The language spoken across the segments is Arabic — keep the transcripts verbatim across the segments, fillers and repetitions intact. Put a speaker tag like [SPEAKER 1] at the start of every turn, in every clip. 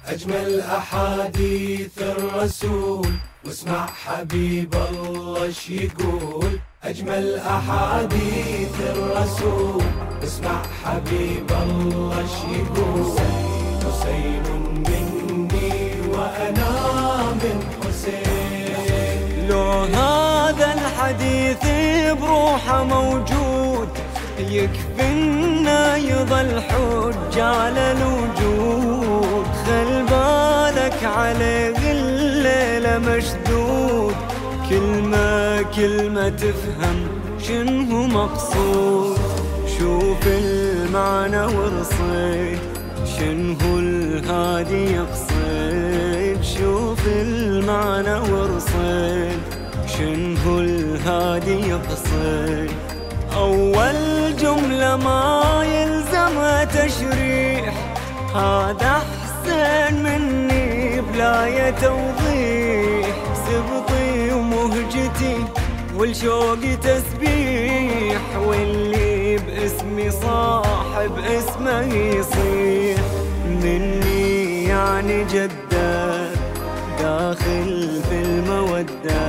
[SPEAKER 1] أجمل أحاديث الرسول واسمع حبيب الله ش يقول. أجمل أحاديث الرسول واسمع حبيب الله ش يقول. حسين مني وأنا من حسين.
[SPEAKER 2] لو هذا الحديث بروحه موجود يكفينا يظل حجة على الوجود. خل بالك عليه الليلة مشدود، كلمة كلمة تفهم شنو مقصود. شوف المعنى ورصيد شنو الهادي يقصد. شوف المعنى ورصيد شنو الهادي يقصد. أول جملة ما يلزمها تشريح، هذا حسين مني بلا توضيح. سبطي ومهجتي والشوق تسبيح، واللي باسمي صاحب اسمه يصيح. مني يعني جدة داخل في المودة،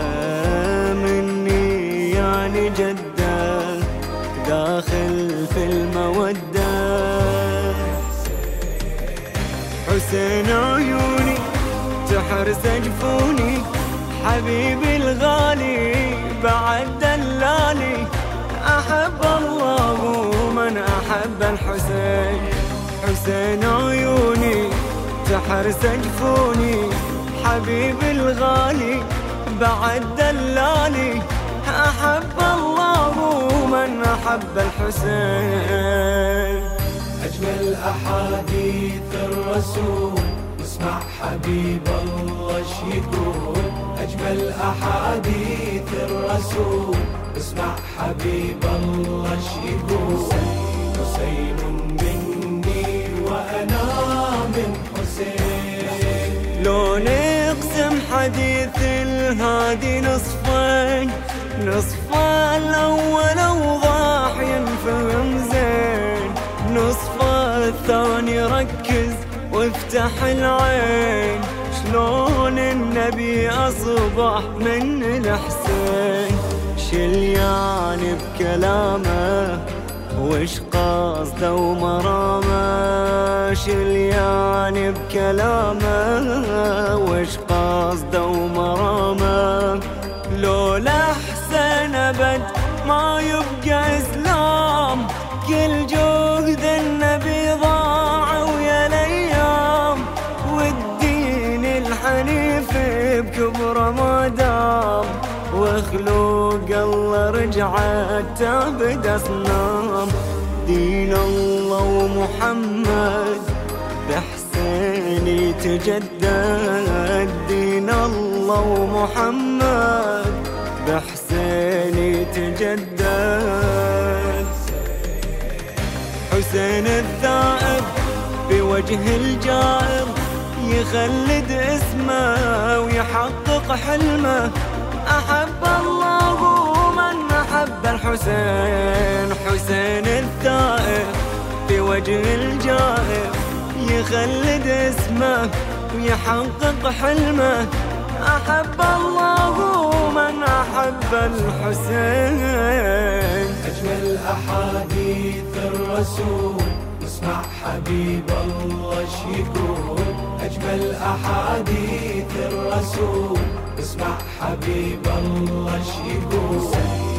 [SPEAKER 2] مني يعني جدة داخل في المودة. حسين عيوني تحرس جفوني، حبيبي الغالي بعد دلالي. أحب الله ومن أحب الحسين. حسين عيوني تحرس جفوني، حبيبي الغالي بعد دلالي. أحب الله ومن أحب الحسين.
[SPEAKER 1] أجمل أحاديث الرسول واسمع حبيب الله ش يقول. أجمل أحاديث الرسول واسمع حبيب الله ش يقول. حسين مني وأنا من حسين.
[SPEAKER 2] لو نقسم حديث الهادي نصفين، نصف الأول أوضح ينفهم زين، نصف الثاني ركز وافتح العين. شلون النبي أصبح من الحسين، شل يعني بكلامه وش قصده ومرامه. شل يعني بكلامه وش قصده ومرامه. لولا حسين أبد ما يبقى إسلام، كل جهد النبي ضاع ويا الأيام. والدين الحنيف بكبره ما دام، وخلوق الله رجعت تعبد أصنام. دين الله ومحمد بحسين يتجدد. دين الله ومحمد بحسين يتجدد. حسين الثائب بوجه الجائر يخلد اسمه ويحقق حلمه. أحب الله من أحب الحسين. حسين الثائب بوجه الجائر يخلد اسمه ويحقق حلمه. أحب الله من أحب الحسين.
[SPEAKER 1] أجمل أحاديث الرسول واسمع حبيب الله ش يقول. أجمل أحاديث الرسول اسمع حبيب الله ش يقول.